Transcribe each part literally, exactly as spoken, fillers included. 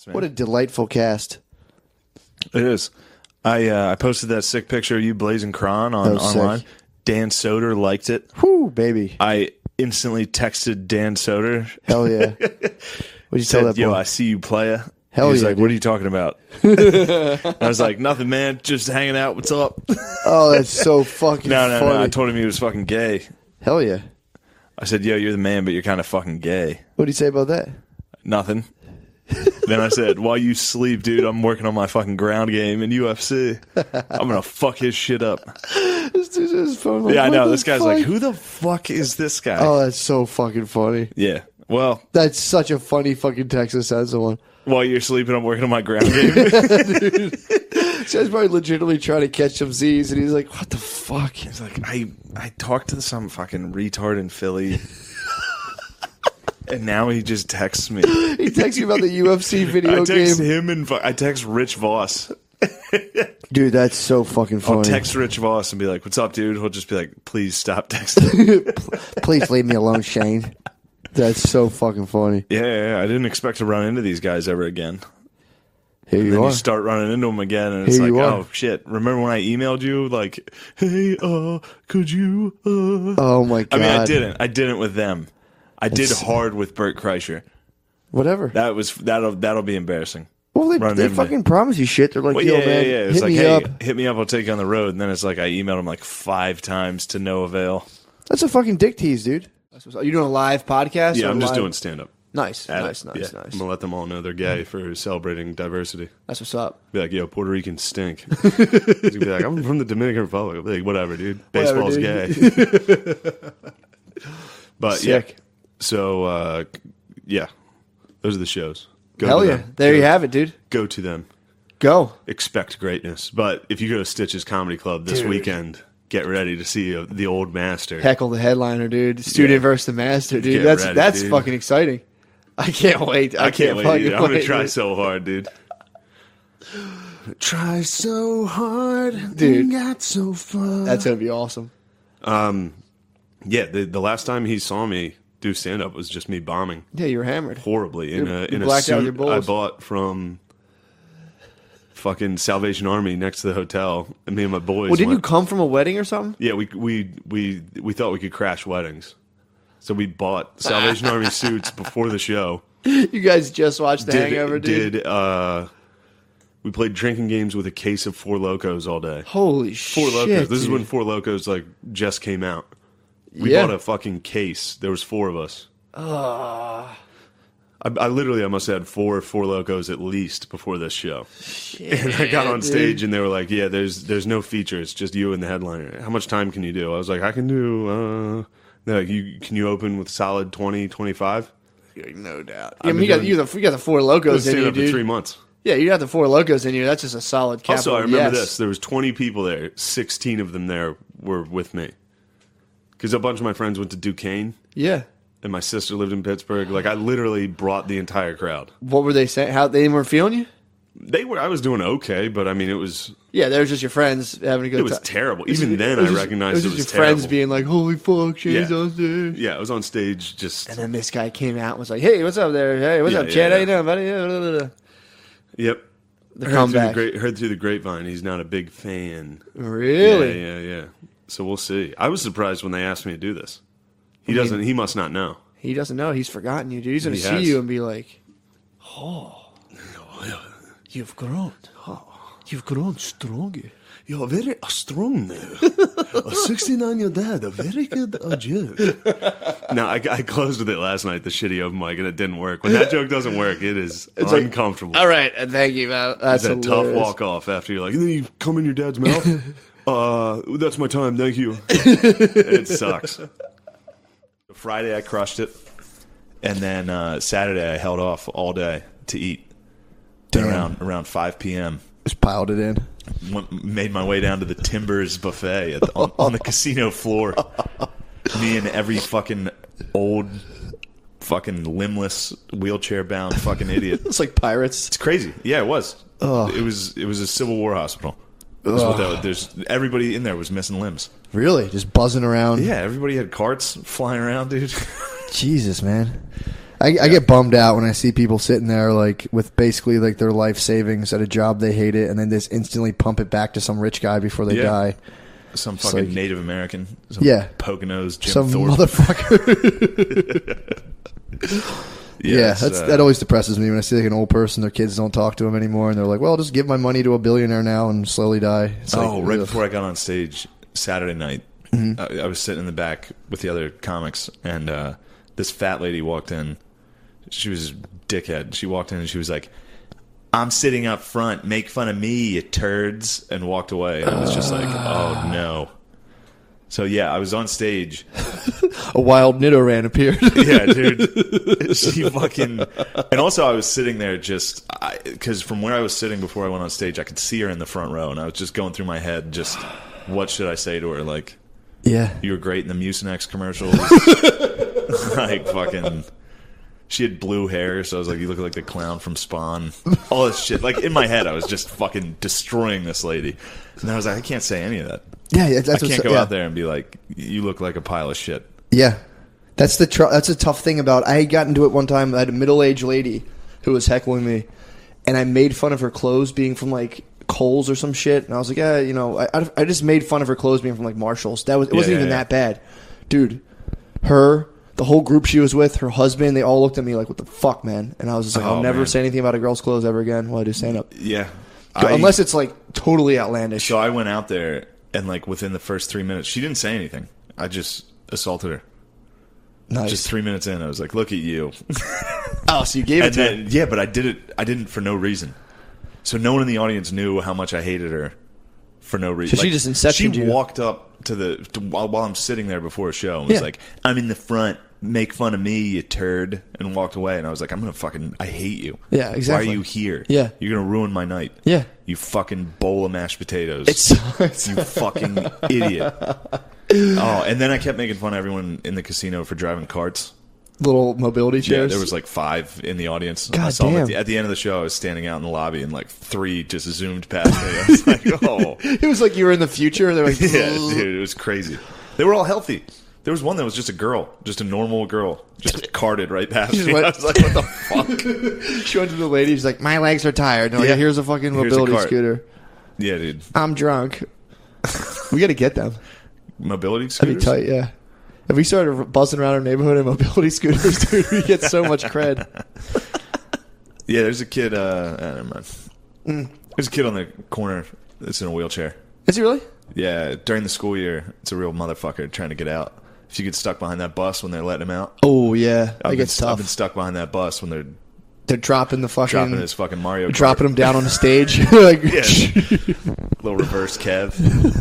What a delightful cast. It is. I uh, I posted that sick picture of you blazing Kron on online. Sick. Dan Soder liked it. Whoo, baby. I instantly texted Dan Soder. Hell yeah. What'd you Said, tell that boy? Yo, I see you playa. Hell He's yeah, like, dude. what are you talking about? I was like, nothing, man. Just hanging out. What's up? Oh, that's so fucking no, no, funny. no. I told him he was fucking gay. Hell yeah. I said, yo, you're the man, but you're kind of fucking gay. What did he say about that? Nothing. Then I said, while you sleep, dude, I'm working on my fucking ground game in U F C. I'm going to fuck his shit up. This dude's on his phone like, Yeah, I know. what This the guy's fuck? like, who the fuck is this guy? Oh, that's so fucking funny. Yeah. Well, That's such a funny fucking text to send someone. while you're sleeping, I'm working on my ground game. Dude. This guy's probably legitimately trying to catch some Z's, and he's like, what the fuck? He's like, I, I talked to some fucking retard in Philly. And now he just texts me. He texts you about the U F C video I text game. him and fu- I text Rich Voss. Dude, that's so fucking funny. I'll text Rich Voss and be like, "What's up, dude?" He'll just be like, "Please stop texting." Please leave me alone, Shane. That's so fucking funny. yeah, yeah, yeah, I didn't expect to run into these guys ever again. Here And you then are. you start running into them again, and it's Here like, you are. oh shit! Remember when I emailed you like, "Hey, uh, could you?" Uh? Oh my god. I mean, I didn't. I didn't with them. I did It's- hard with Bert Kreischer. Whatever. That was that'll that'll be embarrassing. well, they, run they into- fucking promise you shit. They're like, Well, yo, yeah, man, yeah, yeah. It's hit like, me hey, up. hit me up. I'll take you on the road. And then it's like I emailed him like five times to no avail. That's a fucking dick tease, dude. Are you doing a live podcast? Yeah, or I'm just live? doing stand up. Nice, nice, nice, yeah. nice. I'm gonna let them all know they're gay for celebrating diversity. That's what's up. Be like, yo, Puerto Ricans stink. He's gonna be like, I'm from the Dominican Republic. I'll be like, whatever, dude. Whatever, Baseball's dude. gay. But Sick. yeah, so uh, yeah, those are the shows. Go Hell to yeah. them. There Go- you have it, dude. Go to them. Go. Expect greatness. But if you go to Stitch's Comedy Club this Dude. weekend, get ready to see uh, the old master. Heckle the headliner, dude. Student Yeah. versus the master, dude. Get that's ready, that's dude. fucking exciting. I can't wait. I, I can't wait. fucking Dude. I'm gonna wait, try dude. so hard, dude. Try so hard, Dude. and got so far. That's gonna be awesome. Yeah, the the last time he saw me do stand up was just me bombing Yeah, you were hammered. horribly in You- a you in a blacked out with suit your I bulls. bought from fucking Salvation Army next to the hotel. And me and my boys. Well, didn't you went- come from a wedding or something? Yeah, we we we we thought we could crash weddings, so we bought Salvation Army suits before the show. You guys just watched The Did Hangover, dude. did uh, we played drinking games with a case of Four Locos all day. Holy Four shit! Locos. This is dude. when Four Locos like just came out. We Yeah. bought a fucking case. There was four of us. I, I literally I must have had four Four Locos at least before this show. And I got on dude. stage and they were like, "Yeah, there's there's no features, just you and the headliner. How much time can you do?" I was like, "I can do." Uh, they're like, "You can you open with solid twenty, twenty-five?" no doubt. I've I mean, been you got doing- you, the, you got the four I was logos in staying you, up for dude. three months. Yeah, you got the four logos in you. That's just a solid capital. Also, I remember yes. this: there was twenty people there. Sixteen of them there were with me, because a bunch of my friends went to Duquesne. Yeah. And my sister lived in Pittsburgh. Like, I literally brought the entire crowd. What were they saying? How they weren't feeling you? They were. I was doing okay, but I mean, it was Yeah, they were just your friends having a good it was time. terrible. It was Even just- then, it was I just- recognized it was it just was your friends terrible. being like, "Holy fuck, Shane's Yeah. on stage." Yeah, I was on stage just. And then this guy came out and was like, "Hey, what's up there? Hey, what's Yeah, up, yeah, Chad? How yeah. you doing, buddy?" Yeah, blah, blah, blah. Yep. The heard comeback. Through the great, heard through the grapevine, he's not a big fan. Really? Yeah, yeah, yeah. So we'll see. I was surprised when they asked me to do this. He I mean- doesn't. He must not know. He doesn't know. He's forgotten you, dude. He's gonna He see has. you and be like, "Oh, you've grown. You've grown stronger." You're very strong now. A sixty-nine-year dad, a very good uh, joke. No, I, I closed with it last night, the shitty open mic, and it didn't work. When that joke doesn't work, it is It's like, uncomfortable. All right, and thank you, man. That's It's that hilarious. tough walk off after you're like, and then you come in your dad's mouth. uh, that's my time, thank you. It sucks. Friday I crushed it, and then uh, Saturday I held off all day to eat. Damn. Around around five p.m. Just piled it in. Went, made my way down to the Timbers buffet at the, on, on the casino floor. Me and every fucking old, fucking limbless, wheelchair bound fucking idiot. It's like pirates. It's crazy. Yeah, it was. Ugh. It was. It was a Civil War hospital. That's what that- there's everybody in there was missing limbs. Really? Just buzzing around? Yeah, everybody had carts flying around, dude. Jesus, man. I, I get bummed out when I see people sitting there like with basically like their life savings at a job they hate it, and then just instantly pump it back to some rich guy before they Yeah. die. Some fucking like- Native American. Some Yeah. Poconos, Jim Some Thorpe. motherfucker. yeah, yeah, it's, that's uh, that always depresses me when I see like an old person, their kids don't talk to them anymore, and they're like, "Well, I'll just give my money to a billionaire now and slowly die." It's Oh, like, right ugh. before I got on stage Saturday night, Mm-hmm. I, I was sitting in the back with the other comics, and uh, this fat lady walked in. She was a dickhead. She walked in and she was like, "I'm sitting up front. Make fun of me, you turds," and walked away. And I was just like, "Oh no." So yeah, I was on stage. a wild Nidoran appeared. Yeah, dude. She fucking. And also, I was sitting there just because from where I was sitting before I went on stage, I could see her in the front row, and I was just going through my head, just what should I say to her? Like, Yeah, you were great in the Mucinex commercials. Like fucking. She had blue hair, so I was like, "You look like the clown from Spawn." All this shit. Like in my head, I was just fucking destroying this lady, and I was like, "I can't say any of that. yeah, yeah. That's I what's- can't go yeah. out there and be like, you look like a pile of shit." Yeah, that's the tr- that's a tough thing about. I got into it one time. I had a middle aged lady who was heckling me, and I made fun of her clothes being from like Kohl's or some shit. And I was like, yeah, you know, I I I just made fun of her clothes being from like Marshalls. That was it Yeah, wasn't yeah, even yeah. that bad, dude. Her. The whole group she was with, her husband, they all looked at me like, "What the fuck, man?" And I was just like, Oh, "I'll never man. say anything about a girl's clothes ever again while I do stand up, Yeah, I- unless it's like totally outlandish." So I went out there, and like within the first three minutes, she didn't say anything. I just assaulted her. Nice. Just three minutes in, I was like, "Look at you." Oh, so you gave it And to her. then, yeah, but I did it. I didn't for no reason. So no one in the audience knew how much I hated her for no reason. So she just inceptioned She you. walked up to the to, while, while I'm sitting there before a show and was Yeah. like, "I'm in the front. Make fun of me, you turd," and walked away. And I was like, "I'm gonna fucking. I hate you. Yeah, exactly. Why are you here? Yeah. You're gonna ruin my night. Yeah. You fucking bowl of mashed potatoes. It's, it's You fucking idiot." Oh, and then I kept making fun of everyone in the casino for driving carts. little mobility Yeah, chairs. there was like five in the audience. I God saw them at damn. the, at the end of the show. I was standing out in the lobby, and like three just zoomed past me. I was like, "Oh, It was like you were in the future. They're like, yeah, dude, it was crazy." They were all healthy. There was one that was just a girl, just a normal girl, just carted right past Just me. went- I was like, "What the fuck?" She went to the lady. She's like, "My legs are tired." No, Yeah. here's a fucking Here's a mobility cart. scooter. Yeah, dude. I'm drunk. We got to get them. Mobility That'd scooters. be tight. Yeah. If we started buzzing around our neighborhood in mobility scooters, dude, we get so much cred. Yeah, there's a kid. Uh, eh, never mind. Mm. There's a kid on the corner that's in a wheelchair. Is he really? Yeah, during the school year, it's a real motherfucker trying to get out. If you get stuck behind that bus when they're letting him out, Oh yeah, that I've been, gets I've tough. been stuck behind that bus when they're They're dropping the fucking dropping his fucking Mario Kart. dropping him down on the stage. Like, Yeah. Little reverse Kev.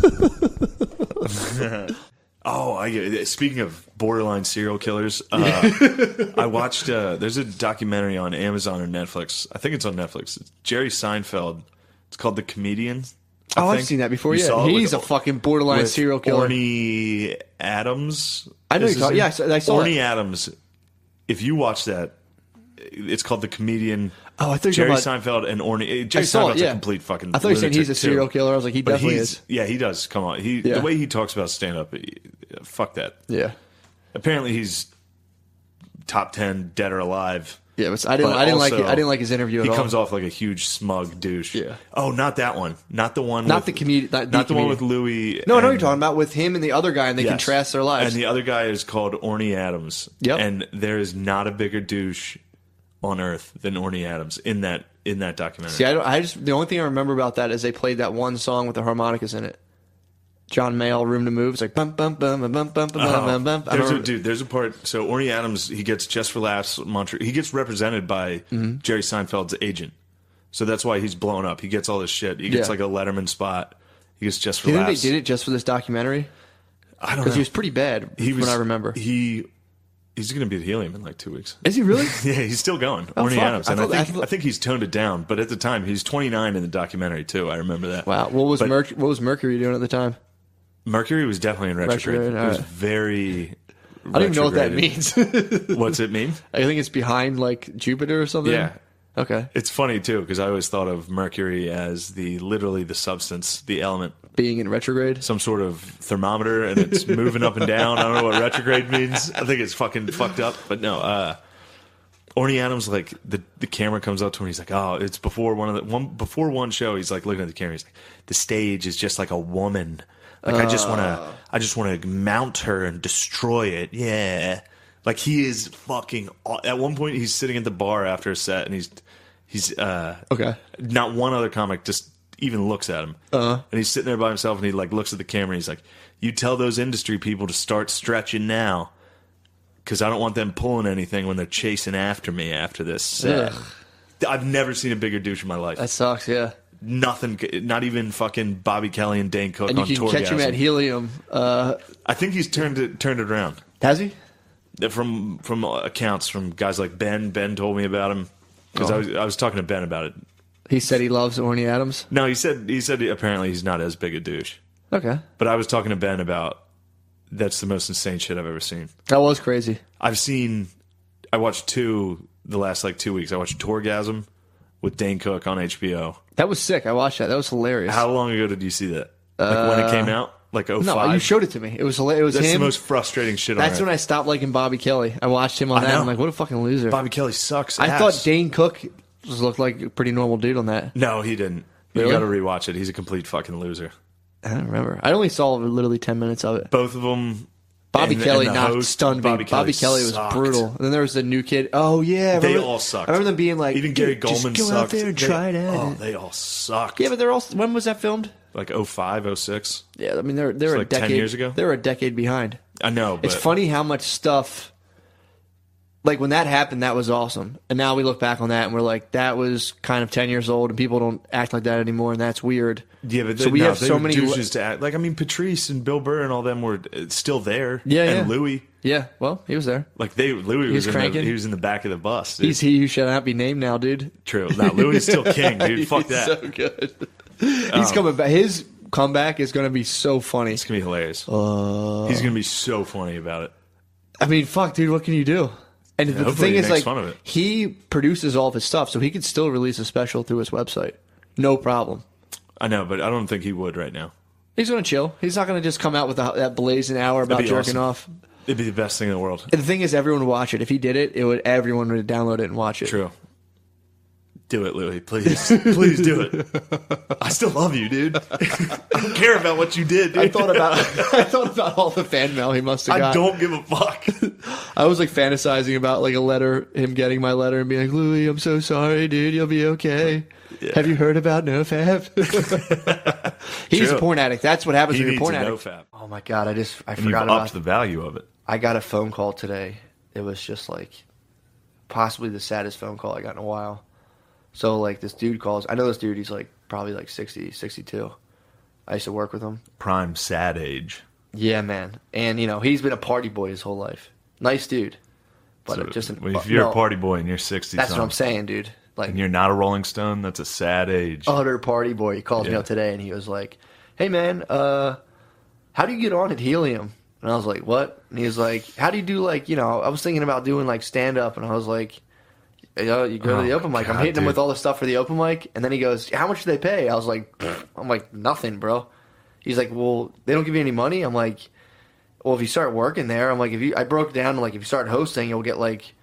Oh, I speaking of borderline serial killers, uh, I watched. Uh, there's a documentary on Amazon or Netflix. I think it's on Netflix. It's Jerry Seinfeld. It's called The Comedian. I oh, I've think. seen that before. You Yeah, saw it he's with- a fucking borderline with serial killer. Orny Adams. I know is you're talking- his yeah, name? I saw- I saw Orny it. Adams. If you watch that, it's called The Comedian. Oh, I thought you were Jerry talking Seinfeld and Orny. Jerry I saw it, Seinfeld's yeah. a complete fucking. I thought you were saying he's a lunatic, too. serial killer. I was like, he But definitely he's- is. Yeah, he does. Come on, he Yeah. the way he talks about stand up, fuck that. Yeah, Apparently, he's top ten, dead or alive. yeah. But I didn't. But I didn't like. also, It. I didn't like his interview at He all. comes off like a huge smug douche. Yeah. Oh, not that one. Not the one. Not with, the comedian. Not, Not the one with comedian. Louis. No, I know what and- you're talking about with him and the other guy, and they Yes. contrast their lives. And the other guy is called Orny Adams. Yep. And there is not a bigger douche on earth than Orny Adams in that in that documentary. See, I, don't, I just the only thing I remember about that is they played that one song with the harmonicas in it. John Mayall, "Room to Move." It's like bum bum bum bum bum bum bum Oh, bum bum. I there's a, remember- dude, there's a part. So Orny Adams, he gets Just for Laughs, Montreal. He gets represented by Mm-hmm. Jerry Seinfeld's agent. So that's why he's blown up. He gets all this shit. He gets Yeah. like a Letterman spot. He gets Just for Do you think Laughs. they did it just for this documentary? I don't know. Because he was pretty bad. He was, from what I remember. He he's going to be at Helium in like two weeks. Is he really? Yeah, he's still going. Oh, Orny fuck. Adams, I and I, thought- I think thought- I think he's toned it down. But at the time, he's twenty-nine in the documentary too. I remember that. Wow. What was But- Merc- What was Mercury doing at the time? Mercury was definitely in retrograde. Retrograde, It was alright. very. I don't even know what that retrograded. means. What's it mean? I think it's behind like Jupiter or something. Yeah. Okay. It's funny too because I always thought of Mercury as the literally the substance, the element, Being in retrograde. some sort of thermometer, and it's moving up and down. I don't know what retrograde means. I think it's fucking fucked up, but no. Uh, Orny Adams, like the the camera comes up to him. He's like, "Oh, it's before one of the one before one show." He's like looking at the camera. He's like, "The stage is just like a woman. Like I just want to, I just want to mount her and destroy it. Yeah." Like he is fucking. At one point, he's sitting at the bar after a set, and he's he's uh, Okay. Not one other comic just even looks at him, Uh-huh. and he's sitting there by himself, and he like looks at the camera. And he's like, "You tell those industry people to start stretching now." Because I don't want them pulling anything when they're chasing after me after this set. Ugh. I've never seen a bigger douche in my life. That sucks, yeah. Nothing, not even fucking Bobby Kelly and Dane Cook And you on can tour. catch him at Helium. Uh, I think he's turned it turned it around. has he? From from accounts from guys like Ben. Ben told me about him because Oh. I was I was talking to Ben about it. He said he loves Orny Adams. No, he said he said apparently he's not as big a douche. Okay. But I was talking to Ben about that's the most insane shit I've ever seen. That was crazy. I've seen. I watched two the last like two weeks. I watched Tourgasm with Dane Cook on H B O. That was sick. I watched that. That was hilarious. How long ago did you see that? Like when it came out? Like oh five? No, you showed it to me. It was hilarious. It was That's him. the most frustrating shit on That's earth. when I stopped liking Bobby Kelly. I watched him on I that. know. I'm like, what a fucking loser. Bobby Kelly sucks I ass. thought Dane Cook just looked like a pretty normal dude on that. No, he didn't. You Really? got to rewatch it. He's a complete fucking loser. I don't remember. I only saw literally ten minutes of it. Both of them. Bobby and- Kelly and the knocked host, stunned me. Bobby Bobby, Kelly Kelly was sucked. brutal. And then there was the new kid. Oh yeah, I They remember- all sucked. I remember them being like, Even Gary "Dude, just Goldman go sucked. out there and They- try it out. Oh, they all sucked. Yeah, but they're all. When was that filmed? Like oh five, oh six. Yeah, I mean they're they're It's a like ten decade years ago? They're a decade behind. I know, but It's funny how much stuff. Like when that happened, that was awesome, and now we look back on that and we're like, that was kind of ten years old, and people don't act like that anymore, and that's weird. Yeah, but so they, we no, have they so were many. douches to act. Like I mean, Patrice and Bill Burr and all them were uh, still there. Yeah, and yeah. Louis. Yeah, well, he was there. Like they, Louis was was, in the, cranking. he was in the back of the bus. Dude. He's he who shall not be named now, dude. True. Now Louis is still king, dude. Fuck He's that. so good. He's coming back. His comeback is going to be so funny. It's gonna be hilarious. Uh, He's gonna be so funny about it. I mean, fuck, dude. What can you do? And the hopefully thing he is, makes like, fun of it. he produces all of his stuff, so he could still release a special through his website, no problem. I know, but I don't think he would right now. He's going to chill. He's not going to just come out with a, that blazing hour about That'd be jerking awesome. off. It'd be the best thing in the world. And the thing is, everyone would watch it. If he did it, it would everyone would download it and watch it. True. Do it, Louis. Please. Please do it. I still love you, dude. I don't care about what you did, dude. I thought about I thought about all the fan mail he must have I got. don't give a fuck. I was like fantasizing about like a letter, him getting my letter and being like, Louis, I'm so sorry, dude. You'll be okay. Yeah. Have you heard about NoFap? He's True. a porn addict. That's what happens He when you're a needs porn a addict. NoFap. Oh my god, I just I And you've forgot about upped the value of it. I got a phone call today. It was just like possibly the saddest phone call I got in a while. So like this dude calls. I know this dude. He's like probably like sixty, sixty-two. I used to work with him. Prime sad age. Yeah, man. And you know he's been a party boy his whole life. Nice dude, but So, just an, well, if but you're no, a party boy and you're sixty, That's what I'm saying, dude. Like and you're not a Rolling Stone, that's a sad age. utter party boy. He calls me Yeah. up today and he was like, "Hey man, uh, how do you get on at Helium?" And I was like, "What?" And he was like, "How do you do like you know?" I was thinking about doing like stand up, and I was like, "You know, you go Oh to the my open mic." I'm God, hitting him dude. with all the stuff for the open mic, and then he goes, "How much do they pay?" I was like, "Pfft." "I'm like nothing, bro." He's like, "Well, they don't give you any money." I'm like, "Well, if you start working there," I'm like, "If you," I broke it down to like if you start hosting, you'll get like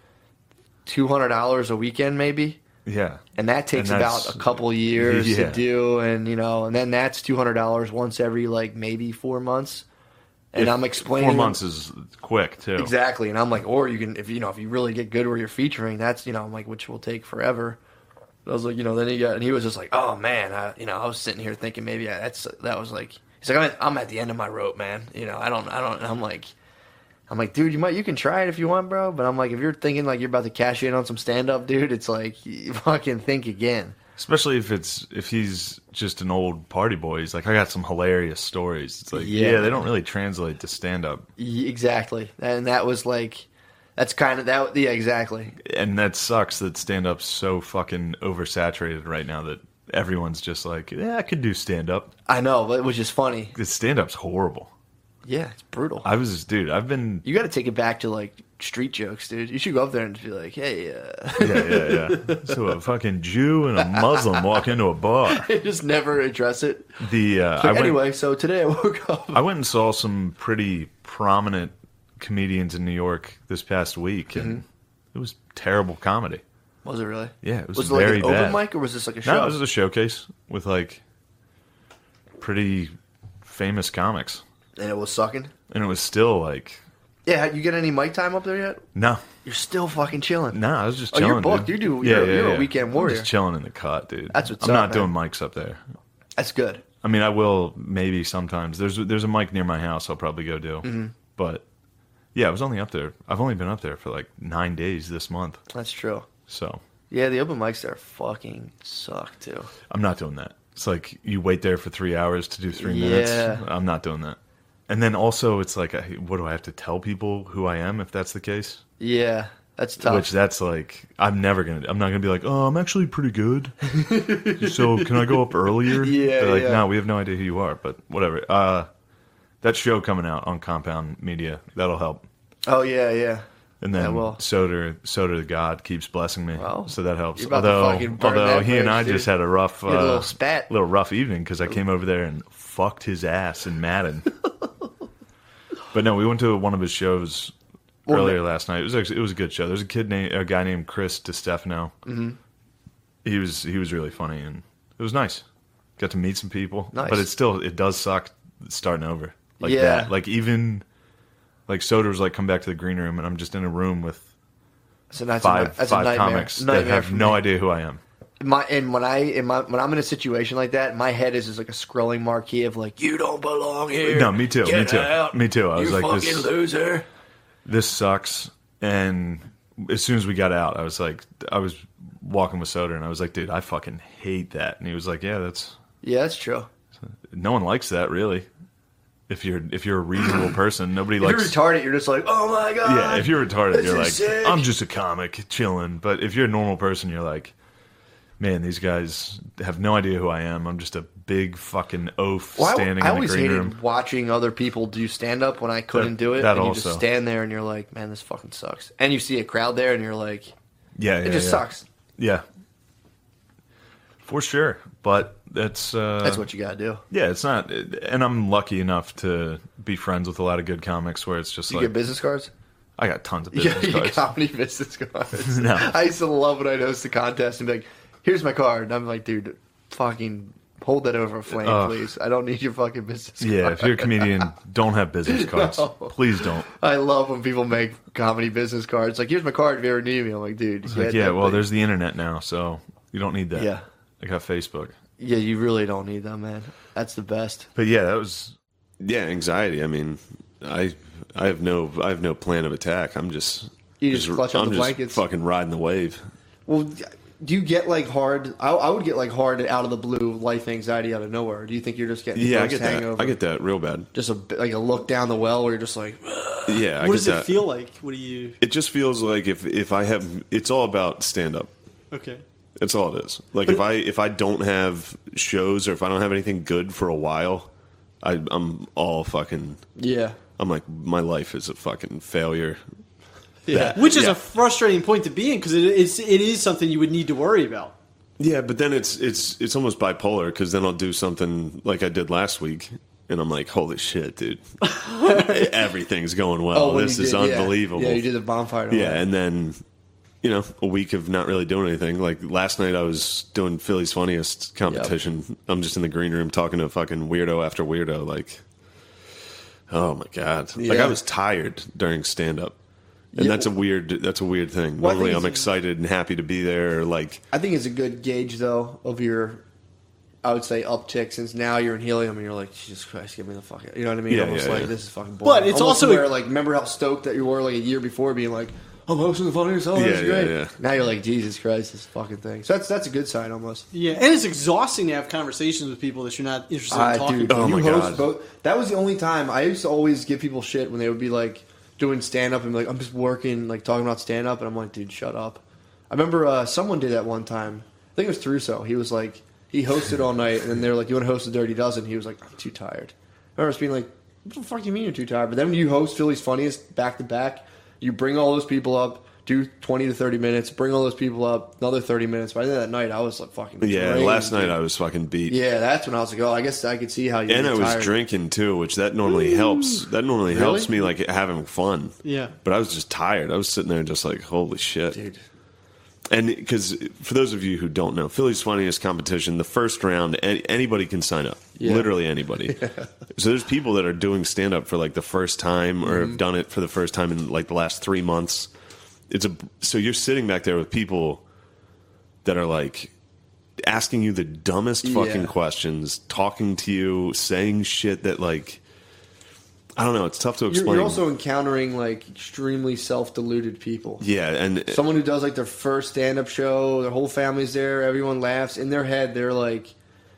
two hundred dollars a weekend, maybe. Yeah. And that takes And that's- about a couple years yeah. to do, and you know, and then that's two hundred dollars once every like maybe four months. And If I'm explaining Four months is quick, too. exactly, and I'm like, or you can if you know if you really get good where you're featuring, that's you know, I'm like, which will take forever. I was like, you know, then he got, and he was just like, oh man, I, you know, I was sitting here thinking maybe I, that's that was like, he's like, I'm at, I'm at the end of my rope, man. You know, I don't, I don't, and I'm like. I'm like, dude, you might, you can try it if you want, bro. But I'm like, if you're thinking like you're about to cash in on some stand up, dude, it's like, you fucking think again. Especially if it's if he's just an old party boy. He's like, I got some hilarious stories. It's like, Yeah. yeah, they don't really translate to stand up. Y- Exactly, and that was like, that's kind of that. Yeah, exactly. And that sucks that stand up's so fucking oversaturated right now that everyone's just like, yeah, I could do stand up. I know, but which is funny. Because stand up's horrible. Yeah, it's brutal. I was, dude, I've been. You got to take it back to like street jokes, dude. You should go up there and just be like, hey, uh... Yeah, yeah, yeah. So a fucking Jew and a Muslim walk into a bar. just never address it. The uh, Like, I went, anyway, so today I woke up. I went and saw some pretty prominent comedians in New York this past week, and It was terrible comedy. Was it really? Yeah, it was, Was it very like an bad. open mic or was this like a show? No, it was a showcase with like pretty famous comics, And it was sucking. and it was still like Yeah, you get any mic time up there yet? no, You're still fucking chilling. no. I was just Oh, chilling. you're booked. dude. You do- Yeah, you're- yeah, you're a yeah. weekend I'm warrior. just chilling in the cut, dude. That's what's I'm up, not doing man. mics up there. That's good. I mean, I will maybe sometimes. There's there's a mic near my house. I'll probably go do. Mm-hmm. But yeah, I was only up there. I've only been up there for like nine days this month. That's true. So Yeah, the open mics there fucking suck too. I'm not doing that. It's like you wait there for three hours to do three Yeah. minutes. I'm not doing that. And then also, it's like, I, what do I have to tell people who I am if that's the case? Yeah, that's tough. Which that's like, I'm never gonna. I'm not gonna be like, oh, I'm actually pretty good. So can I go up earlier? Yeah, They're like, yeah. no, we have no idea who you are, but whatever. Uh, that show coming out on Compound Media, that'll help. Oh yeah, yeah. And then Yeah, well. Soder, Soder the God keeps blessing me, Well, so that helps. you're about to Although, fucking burn although that he and bridge, I dude. just had a rough, uh, You had a little spat. little rough evening because I came over there and fucked his ass in Madden. But no, we went to one of his shows Well, earlier last night. It was actually, it was a good show. There's a kid named a guy named Chris DiStefano. Mm-hmm. He was he was really funny and it was nice. Got to meet some people. Nice. But it still it does suck starting over like Yeah. that. Like even like Soder's like come back to the green room and I'm just in a room with That's a, that's five a, that's five a nightmare. comics that Nightmare have for no me. idea who I am. My and when I in my when I'm in a situation like that, my head is just like a scrolling marquee of like, you don't belong here. No, me too. Get me too. out. Me too. I was you like, fucking this loser. this sucks. And as soon as we got out, I was like, I was walking with Soder, and I was like, dude, I fucking hate that. And he was like, yeah, that's Yeah, that's true. no one likes that really. If you're if you're a reasonable person, nobody If you're likes. retarded, you're just like, oh my god. Yeah, if you're retarded, this you're like, is sick. I'm just a comic chilling. But if you're a normal person, you're like, man, these guys have no idea who I am. I'm just a big fucking oaf Well, I- standing I, in the always green hated room. watching other people do stand up when I couldn't That- do it. that and you also. just stand there and you're like, man, this fucking sucks. And you see a crowd there and you're like, Yeah, yeah it just yeah. sucks. Yeah, for sure. But that's uh, That's what you gotta do. Yeah, it's not. And I'm lucky enough to be friends with a lot of good comics where it's just You like get business cards? I got tons of Yeah, business you get cards. comedy business cards. No. I used to love when I'd host a contest and be like, here's my card. And I'm like, dude, fucking hold that over a flame, Ugh. please. I don't need your fucking business Yeah, card. if you're a comedian, don't have business cards. No. Please don't. I love when people make comedy business cards. Like, here's my card if you ever need me. I'm like, dude. It's like, yeah, well, there's the internet now, so you don't need that. Yeah. I got Facebook. Yeah, you really don't need them, man. That's the best. But yeah, that was Yeah, anxiety. I mean, I I have no I have no plan of attack. I'm just You just clutch up I'm the just blankets. fucking riding the wave. Well, do you get like hard? I, I would get like hard out of the blue life anxiety out of nowhere. Do you think you're just getting Yeah, I post get that. hangover? I get that real bad. just a bit- like a look down the well where you're just like, Yeah, I What get does it that. feel like? What do you? It just feels like if if I have, it's all about stand up. Okay. That's all it is. Like if I if I don't have shows or if I don't have anything good for a while, I, I'm all fucking. yeah, I'm like my life is a fucking failure. yeah. Which is Yeah. a frustrating point to be in because it, it's it is something you would need to worry about. Yeah, but then it's it's it's almost bipolar because then I'll do something like I did last week, and I'm like, holy shit, dude, everything's going well. Oh, when this you is did- yeah. unbelievable. Yeah, you did the bonfire. and all Yeah, that. and then you know a week of not really doing anything. Like last night, I was doing Philly's Funniest competition. I'm just in the green room talking to fucking weirdo after weirdo. Like, oh my god, like Yeah. I was tired during stand up. And Yeah. that's a weird. That's a weird thing. Well, I Normally, think I'm it's- excited and happy to be there. Like, I think it's a good gauge though of your, I would say uptick since now you're in helium and you're like, Jesus Christ, give me the fuck out. You know what I mean? Yeah, Almost yeah, like yeah. this is fucking boring. But it's Almost also- where like remember how stoked that you were like a year before being like, I'm hosting the funniest. Oh, Yeah, that's yeah, great. yeah. Now you're like, Jesus Christ, this fucking thing. So that's that's a good sign almost. Yeah, and it's exhausting to have conversations with people that you're not interested in Ah, talking dude, to. Oh you my host God. both. That was the only time I used to always give people shit when they would be like doing stand up and be like, I'm just working, like talking about stand up, and I'm like, dude, shut up. I remember uh, someone did that one time. I think it was Trusso. He was like, he hosted all night, and then they were like, you want to host a Dirty Dozen? He was like, I'm too tired. I remember just being like, what the fuck do you mean you're too tired? But then when you host Philly's Funniest back to back, you bring all those people up, do twenty to thirty minutes, bring all those people up, another thirty minutes. By the end of that night, I was like fucking Yeah, drained, last night dude. I was fucking beat. Yeah, that's when I was like, oh, I guess I could see how you And I get was tired. drinking too, which that normally helps. That normally Really? helps me like having fun. Yeah. But I was just tired. I was sitting there just like, holy shit. Dude. And because for those of you who don't know, Philly's Funniest competition, the first round, any, anybody can sign up. Yeah. Literally anybody. Yeah. So there's people that are doing stand up for like the first time or Mm-hmm. have done it for the first time in like the last three months. It's a so you're sitting back there with people that are like asking you the dumbest fucking Yeah. questions, talking to you, saying shit that like I don't know. It's tough to You're, explain. you're also encountering like extremely self-deluded people. yeah, and Someone who does like their first stand-up show, their whole family's there, everyone laughs. In their head, they're like,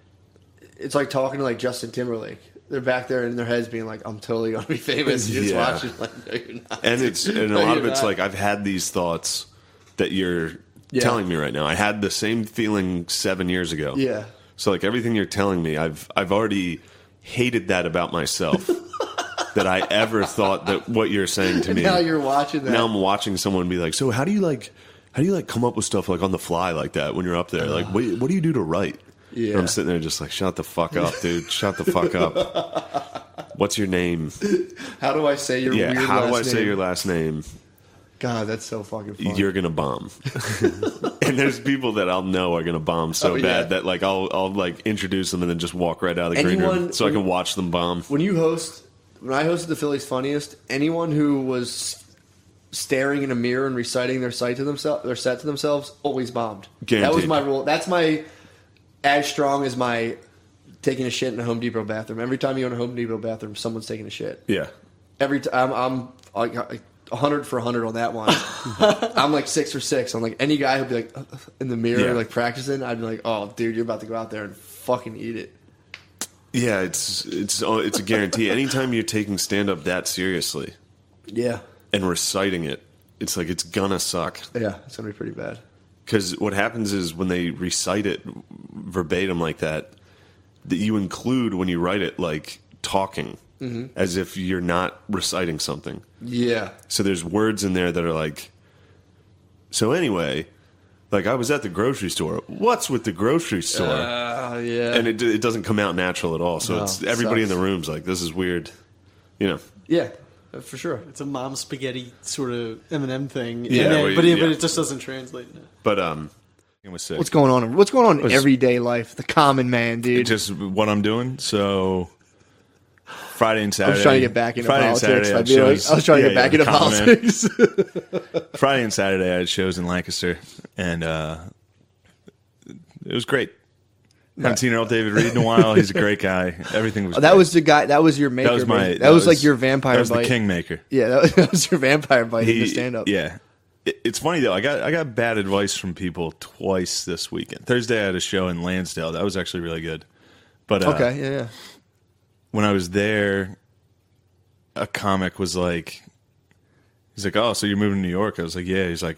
it's like talking to like Justin Timberlake. They're back there in their heads being like, I'm totally going to be famous. You're just Yeah. watching like, no, you're not. and it's and a No, lot of you're it's not. like I've had these thoughts that you're Yeah. telling me right now. I had the same feeling seven years ago. Yeah. So like everything you're telling me, I've I've already hated that about myself. that I ever thought that what you're saying to And me. now you're watching that. Now I'm watching someone be like, so how do you like how do you like come up with stuff like on the fly like that when you're up there? Like what, what do you do to write? Yeah. And I'm sitting there just like, shut the fuck up, dude. Shut the fuck up. What's your name? How do I say your Yeah, weird how last do I name? say your last name? God, that's so fucking funny. You're gonna bomb. And there's people that I'll know are gonna bomb so Oh, yeah. bad that like I'll I'll like introduce them and then just walk right out of the green Anyone- room so I can watch them bomb. When you host, when I hosted the Phillies Funniest, anyone who was staring in a mirror and reciting their site to themselves, their set to themselves, always bombed. That was Guaranteed. my rule. That's my as strong as my taking a shit in a Home Depot bathroom. Every time you go in a Home Depot bathroom, someone's taking a shit. Yeah. Every time I'm, I'm like a hundred for a hundred on that one. I'm like six for six. I'm like any guy who'd be like uh, in the mirror Yeah. like practicing. I'd be like, oh dude, you're about to go out there and fucking eat it. Yeah, it's it's oh, it's a guarantee. Anytime you're taking stand up that seriously Yeah, and reciting it, it's like it's gonna suck. yeah, it's gonna be pretty bad. Because what happens is when they recite it verbatim like that, that you include when you write it like talking, Mm-hmm. as if you're not reciting something. Yeah. So there's words in there that are like. So anyway, like I was at the grocery store. What's with the grocery store? Uh, yeah. and it it doesn't come out natural at all. So No, it's everybody sucks. in the room's like, this is weird, you know. yeah, uh, for sure. It's a mom spaghetti sort of M and M thing. Yeah, and then, where- but, it, yeah. but it just doesn't translate. But um, it was sick. What's going on? What's going on in Was- everyday life? The common man, dude. Just what I'm doing. So Friday and I Saturday. was trying to get back into Friday and politics. Saturday I I'd had be like, shows- I was trying to yeah, get back yeah, into the common man. politics. Friday and Saturday I had shows in Lancaster, and uh, it was great. Haven't seen Earl David Reed in a while. He's a great guy. Everything was. Oh, that great. was the guy. That was your maker. that was my man. That, was, like your vampire That was bite. the kingmaker. Yeah, that was, that was your vampire bite in the He- stand up. Yeah. It- It's funny though. I got I got bad advice from people twice this weekend. Thursday I had a show in Lansdale. That was actually really good. But uh, Okay. Yeah. Yeah. when I was there, a comic was like, he's like, "Oh, so you're moving to New York?" I was like, "Yeah." He's like,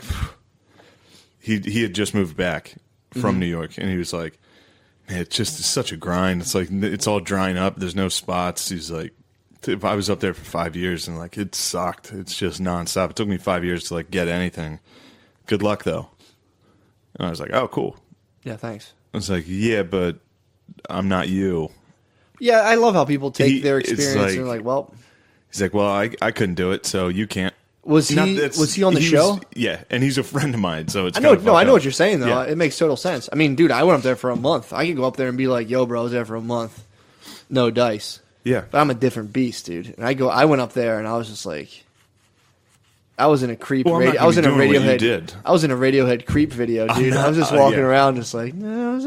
he he had just moved back from Mm-hmm. New York, and he was like, "Man, it's just it's such a grind. It's like it's all drying up. There's no spots." He's like, "If I was up there for five years, and like it sucked. It's just nonstop. It took me five years to like get anything. Good luck though." And I was like, "Oh, cool." Yeah. Thanks. I was like, "Yeah, but I'm not you." Yeah, I love how people take He- their it's experience like- and they're like, well, He's like, "Well, I I couldn't do it, so you can't." was he Not- that's- was he on the was- show? yeah, and he's a friend of mine, so it's I know. kinda No, fucked I know up. what you're saying though. Yeah. It makes total sense. I mean, dude, I went up there for a month. I could go up there and be like, "Yo, bro, I was there for a month, no dice." Yeah, But I'm a different beast, dude. And I go, I went up there and I was just like, I was in a creep. Well, I'm not radio, I gonna was be in a doing what you Radiohead. did. I was in a Radiohead creep video, dude. not- I was just uh, walking yeah. around, just like, no,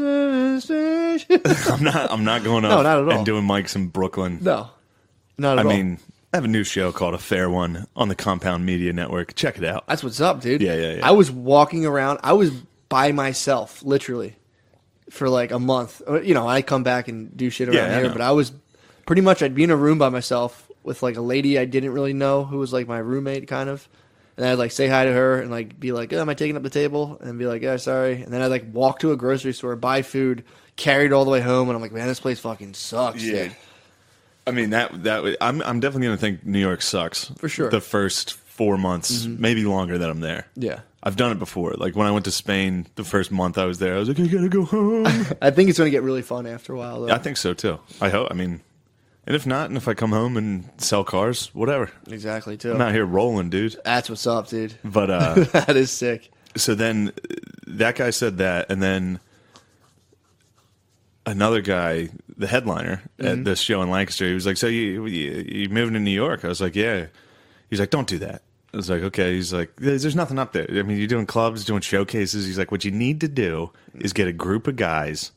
I'm not. I'm not going up No, not at all. and doing mics in Brooklyn. not at I all. mean, I have a new show called A Fair One on the Compound Media Network. Check it out. That's what's up, dude. Yeah, yeah, yeah. I was walking around. I was by myself, literally, for like a month. You know, I come back and do shit around Yeah, I here, know. but I was pretty much. I'd be in a room by myself with like a lady I didn't really know who was like my roommate, kind of. And I'd like say hi to her and like be like, oh, "Am I taking up the table?" And be like, "Yeah, sorry." And then I'd like walk to a grocery store, buy food, carry it all the way home, and I'm like, "Man, this place fucking sucks, Yeah. dude." I mean that that would- I'm I'm definitely going to think New York sucks For sure. The first four months, Mm-hmm. maybe longer that I'm there. Yeah. I've done it before. Like when I went to Spain, the first month I was there, I was like, I gotta go home. I think it's going to get really fun after a while, though. I think so too. I hope. I mean, and if not, and if I come home and sell cars, whatever. Exactly, too. I'm out here rolling, dude. That's what's up, dude. But uh, That is sick. so then that guy said that, and then another guy, the headliner Mm-hmm. at this show in Lancaster, he was like, "So you you, you moving to New York?" I was like, "Yeah." He's like, "Don't do that." I was like, "Okay." He's like, "There's there's nothing up there. I mean, you're doing clubs, doing showcases." He's like, "What you need to do is get a group of guys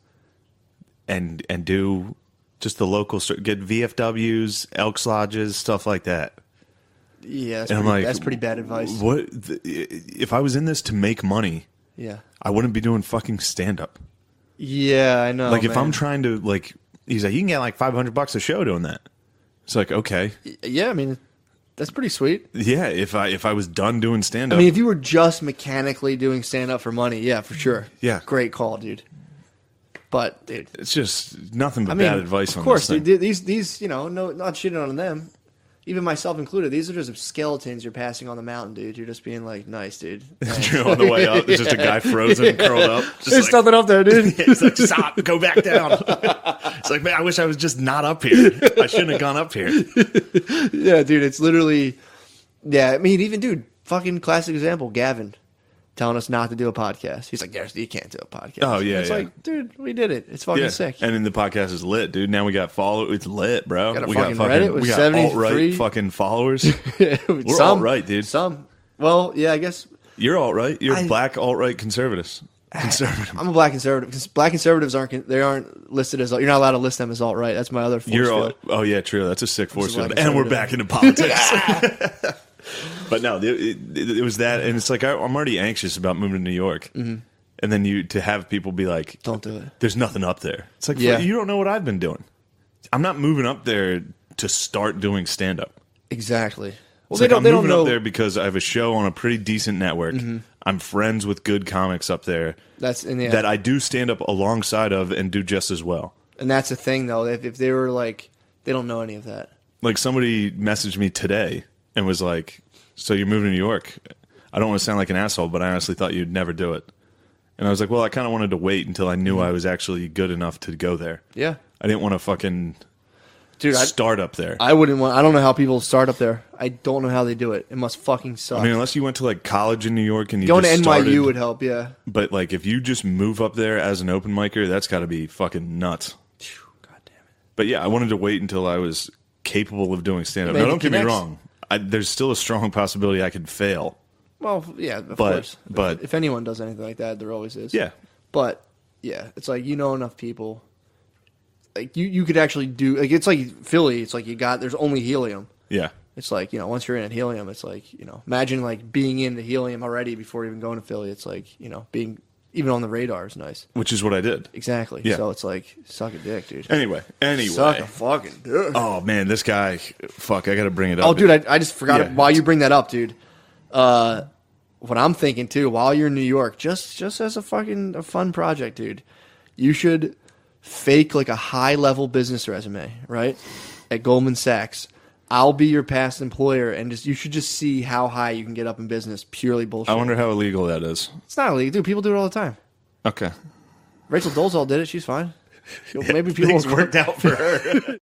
and and do just the local st- get V F Ws, Elks Lodges, stuff like that." Yeah, that's, And I'm pretty, like, that's pretty bad advice. What the, if I was in this to make money? Yeah. I wouldn't be doing fucking stand up. Yeah, I know. Like if man. I'm trying to like, he's like, you can get like five hundred bucks a show doing that. It's like, okay, Yeah, I mean, that's pretty sweet. yeah. If I if I was done doing stand I up, mean, if you were just mechanically doing stand up for money, yeah, for sure. Yeah. Great call, dude. But, dude, it's just nothing but I mean, bad advice. of on course, this thing. dude, these, these, you know, no, not shitting on them. Even myself included, these are just skeletons you're passing on the mountain, dude. You're just being like, nice, dude. True, on the way up, there's just a guy frozen, curled up. Just There's like, nothing up there, dude. It's like, stop, go back down. It's like, man, I wish I was just not up here. I shouldn't have gone up here. Yeah, dude, it's literally, yeah, I mean, even, dude, fucking classic example, Gavin telling us not to do a podcast. He's like, yes, you can't do a podcast. Oh, yeah, It's yeah. like, dude, we did it. It's fucking Yeah, sick. and then the podcast is lit, dude. Now we got follow. It's lit, bro. Got a we fucking got fucking Reddit with we got seventy-three alt-right fucking followers. We're We're alt-right, dude. Some. Well, yeah, I guess You're alt right. You're I- black alt right conservatives. Conservative. I'm a black conservative. Because black conservatives aren't they aren't listed as you're not allowed to list them as alt right. That's my other force You're field. all. Oh yeah, true. That's a sick force black field. And we're conservative. back into politics. But no, it, it, it was that, and it's like I, I'm already anxious about moving to New York, mm-hmm. and then you to have people be like, Don't do it. There's nothing up there. It's like Yeah. you don't know what I've been doing. I'm not moving up there to start doing stand up. Exactly. Well, It's they like don't. I'm They don't moving know. up there because I have a show on a pretty decent network. I'm friends with good comics up there That's and yeah. that I do stand up alongside of and do just as well. and that's the thing though. If, if they were like, they don't know any of that. Like somebody messaged me today and was like, "So you're moving to New York?" I don't want to sound like an asshole, but I honestly thought you'd never do it. And I was like, "Well, I kind of wanted to wait until I knew I was actually good enough to go there. Yeah, I didn't want to fucking dude. I, start up there. I wouldn't want. I don't know how people start up there. I don't know how they do it. It must fucking suck. I mean, unless you went to like college in New York and you Going to just N Y U started, would help. Yeah. But like, if you just move up there as an open micer, that's got to be fucking nuts. God damn it. But yeah, I wanted to wait until I was capable of doing stand up. Maybe Now, don't get me connects. wrong. I, there's still a strong possibility I could fail. Well, yeah, of But- course. but- if anyone does anything like that, there always is. Yeah. But yeah, it's like you know enough people. Like you, you could actually do. Like it's like Philly. It's like you got. There's only helium. Yeah. It's like you know once you're in at helium, it's like you know imagine like being into helium already before even going to Philly. It's like you know being even on the radar is nice. Which is what I did. Exactly. Yeah. So it's like suck a dick, dude. Anyway, anyway. Suck a fucking dick. Oh man, this guy. Fuck, I got to bring it up. Oh, dude, I, I just forgot Yeah. it, while you bring that up, dude. Uh, what I'm thinking too, while you're in New York, just just as a fucking a fun project, dude, you should fake like a high level business resume, right? At Goldman Sachs, I'll be your past employer, and just you should just see how high you can get up in business. Purely bullshit. I wonder how illegal that is. It's not illegal, dude. People do it all the time. Okay. Rachel Dolezal did it. She's fine. Maybe people Things worked out for her.